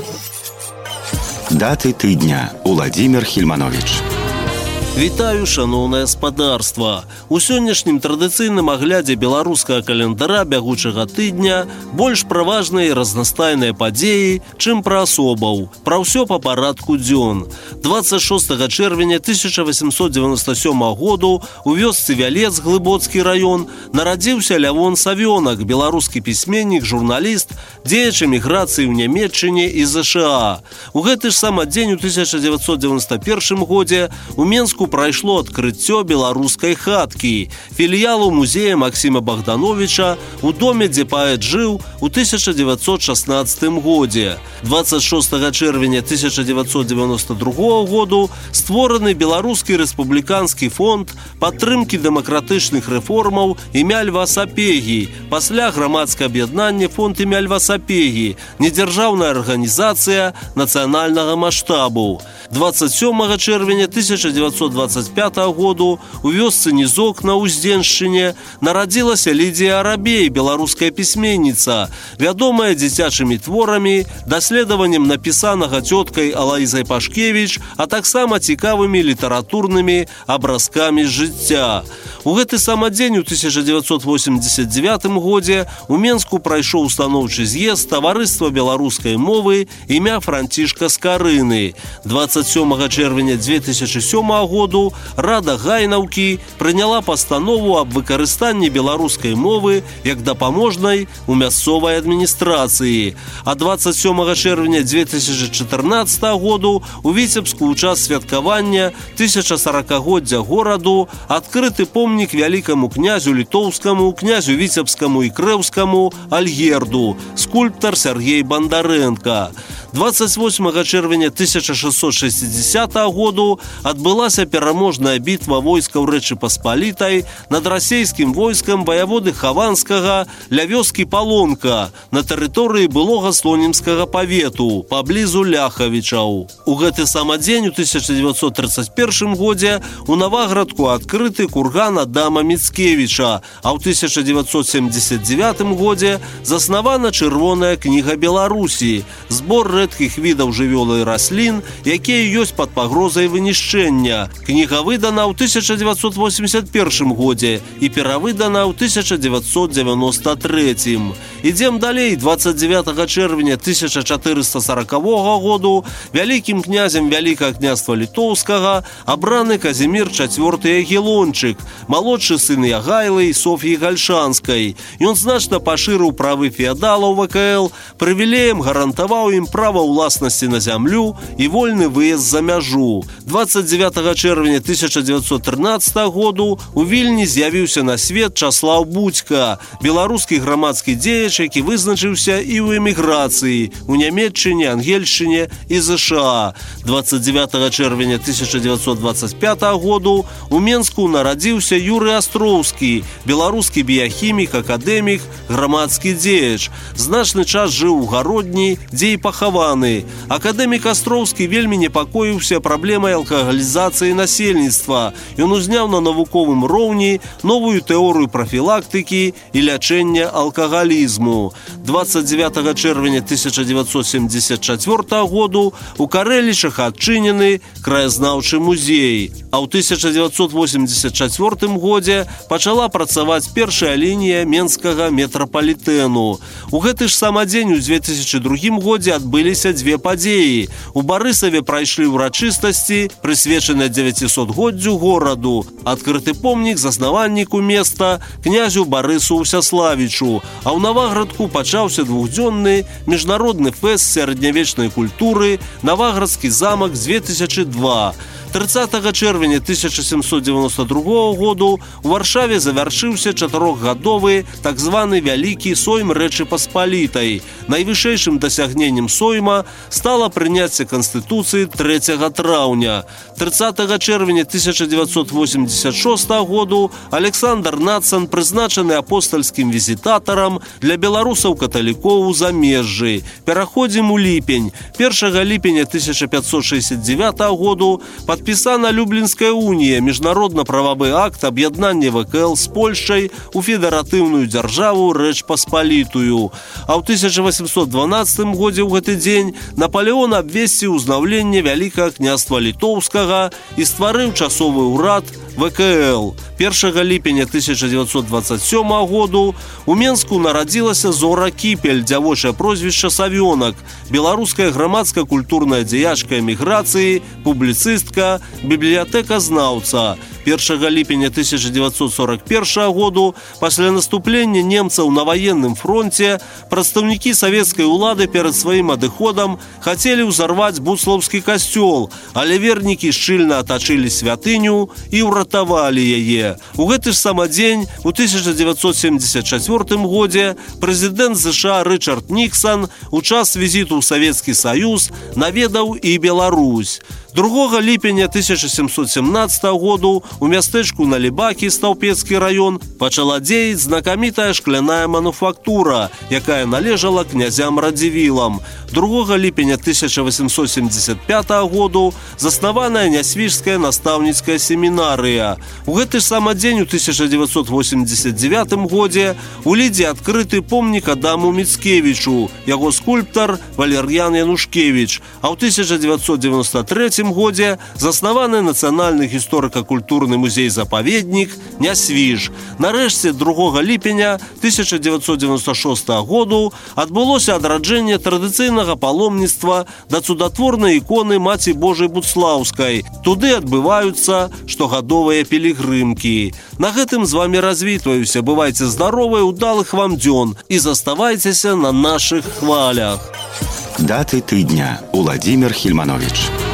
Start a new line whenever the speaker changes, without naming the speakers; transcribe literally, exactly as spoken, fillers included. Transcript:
Даты тыдня. Уладзімір Хільманович.
Вітаю, шаноўнае спадарства! У сённяшнім традыцыйным аглядзе беларускага календара бягучага тыдня больш пра важныя і разнастайныя падзеі, чым пра асобаў. Пра ўсё па парадку дзён. дваццаць шостага чэрвеня тысяча васемсот дзевяноста сёмага году у вёсцы Вялец, Глыбоцкі раён, нарадзіўся Лявон Савёнак, беларускі пісьменнік, журналіст, дзеяч эміграцыі ў Нямецчыне і ЗША. У гэты ж самы дзень у тысяча дзевяцьсот дзевяноста першым годзе у Менску прайшло адкрыццё беларускай хаткі, філіялу музея Максіма Богдановича у доме, дзе паэт жыў у тысяча дзевяцьсот шаснаццатым годзе. дваццаць шостага чэрвеня тысяча дзевяцьсот дзевяноста другога году створаны Беларускі рэспубліканскі фонд падтрымкі дэмакратычных рэформаў імя Льва Сапегі, пасля грамадскае аб'яднанне фонд імя Льва Сапегі, недзяржаўная арганізацыя нацыянальнага маштабу. дваццаць сёмага чэрвеня тысяча дзевяцьсот дваццаць пятага году у вёсцы Нізок на Уздзеншчыне нарадзілася Лідія Арабей, беларуская пісьменніца, вядомая дзіцячымі творамі, даследаваннем напісанага цёткай Алаізай Пашкевіч, а таксама цікавымі літаратурнымі абразкамі жыцця. У гэты самы дзень у тысяча дзевяцьсот восемьдесят девятым годзе у Менску прайшоў устаноўчы з'езд таварыства беларускай мовы імя Францішка Скарыны. дваццаць сёмага чэрвеня дзве тысячы сёмага году Рада Гайнаўкі прыняла пастанову аб выкарыстанні беларускай мовы як дапаможнай у мясцовай адміністрацыі. А дваццаць сёмага чэрвеня дзве тысячы чатырнаццатага году у Віцебску ў час святкавання тысячасаракагоддзя гораду адкрыты помнік вялікаму князю літоўскаму, князю віцебскаму і крэўскаму Альгерду, скульптар Сергей Бондаренко. дваццаць восьмага чэрвеня тысяча шэсцьсот шэсцідзесятага году адбылася пераможная бітва войскаў Рэчы Паспалітай над расейскім войскам ваяводы Хаванскага ля вёскі Палонка на тэрыторыі былога Слонімскага павету, паблізу Ляхавічаў. У гэты самы дзень у тысяча дзевяцьсот трыццаць першым годзе у Наваградку адкрыты курган Адама Міцкевіча, а ў тысяча дзевяцьсот семьдесят девятым годзе заснавана Чырвоная кніга Беларусі, збор рэдкіх відаў жывёл і раслін, якія ёсць пад пагрозай вынішчэння. Кніга выдана ў тысяча дзевяцьсот восемьдесят первым годзе і перавыдана ў тысяча дзевяцьсот дзевяноста трэцім. Ідзем далей. дваццаць дзевятага чэрвеня тысяча чатырыста саракавога году вялікім князем Вялікага княства Літоўскага абраны Казімір чацвёрты Ягелончык, малодшы сын Ягайлы і Соф'і Гальшанскай. Ён значна пашырыў правы феадалаў ВКЛ, прывілеем гарантаваў ім права ўласнасці на зямлю і вольны выезд за мяжу. дваццаць дзевятага чэрвеня тысяча дзевяцьсот трынаццатага году у Вільні з'явіўся на свет Часлаў Будзька, беларускі грамадскі дзеяч, які вызначыўся і ў эміграцыі у Нямецчыне, Ангельшчыне і ЗША. дваццаць дзевятага чэрвеня тысяча дзевяцьсот дваццаць пятага году у Менску нарадзіўся Юрый Астроўскі, беларускі біяхімік, акадэмік, грамадскі дзеяч. Значны час жыў у Гародні, дзе і пахаваны. Акадэмік Астроўскі вельмі непакоіўся праблемай алкагалізацыі насельніцтва. Ён узняў на навуковым роўні новую тэорыю прафілактыкі і лячэння алкагалізму. дваццаць дзевятага чэрвеня тысяча дзевяцьсот семьдесят чацвёртага году у Карэлішах адчынены краязнаўчы музей. А ў тысяча дзевяцьсот восемьдесят чацвёртым годзе пачала працаваць першая лінія Менскага метрапалітэну. У гэты ж самы дзень у дзве тысячы другім годзе адбыліся дзве падзеі. У Барысаве прайшлі ўрачыстасці, прысвечаныя дзевяцісотгоддзю гораду. Адкрыты помнік заснавальніку места князю Барысу Усяславічу, а ў Наваградку пачаўся двухдзённы міжнародны фэст сярэднявечнай культуры «Наваградскі замак дзве тысячы два». трыццатага чэрвеня тысяча сямсот дзевяноста другога году у Варшаве завяршыўся чатырохгадовы так званы Вялікі сойм Рэчы Паспалітай. Найвышэйшым дасягненнем сойма стала прыняцце Канстытуцыі трэцяга траўня. трыццатага чэрвеня тысяча дзевяцьсот восемьдесят шостага году Александр Нацан прызначаны апостальскім візітатарам для беларусаў-каталікоў у замежжы. Пераходзім у ліпень. першага ліпеня тысяча пятьсот шэсцьдзесят девятага году пад Падпісана Люблінская унія, міжнародна-прававы акт аб'яднання ВКЛ з Польшчай у федэратыўную дзяржаву Рэч Паспалітую. А ў тысяча васемсот дванаццатым годзе ў гэты дзень Напалеон абвесціў узнаўленне Вялікага княства Літоўскага і стварыў часовы ўрад ВКЛ. першага ліпеня тысяча дзевяцьсот дваццаць сёмага году у Менску нарадзілася Зора Кіпель, дзявочае прозвішча Савёнак, беларуская грамадска-культурная дзеячка эміграцыі, публіцыстка, бібліятэказнаўца. першага ліпеня тысяча дзевяцьсот сорок першага году пасля наступлення немцаў на ваенным фронте прадстаўнікі савецкай улады перад сваім адыходам хацелі ўзарваць буслаўскі касцёл, але вернікі шчыльна атачылі святыню і ўратавалі яе. У гэты ж самы дзень у тысяча дзевяцьсот семьдесят чацвёртым годзе прэзідэнт ЗША Рычард Ніксан у час візіту ў Савецкі Саюз наведаў і Беларусь. другога ліпеня тысяча сямсот семнаццатага году у мястэчку Налібакі, Стаўпецкі раён, пачала дзеяць знакамітая шкляная мануфактура, якая належала князям Радзівілам. другога ліпеня тысяча васемсот семьдесят пятага году заснаваная Нясвіжская настаўніцкая семінарыя. У гэты ж самы дзень у тысяча дзевяцьсот восемьдесят девятым годзе у Лідзе адкрыты помнік Адаму Міцкевічу, яго скульптар Валер'ян Янушкевіч, а ў тысяча дзевяцьсот девяносто трэцім годзе заснаваны нацыянальны гісторыка-культурны музей-запаведнік Нясвіж. Нарэшце другога ліпеня тысяча дзевяцьсот девяносто шостага году адбылося адраджэнне традыцыйнага паломніцтва да цудатворнай іконы Маці Божай Буцлаўскай. Туды адбываюцца штогадовыя пілігрымкі. На гэтым з вами развітваюся. Бывайце здаровыя, удалых вам дзён і заставайцеся на нашых хвалях.
Даты тыдня. Уладзімір Хільманович.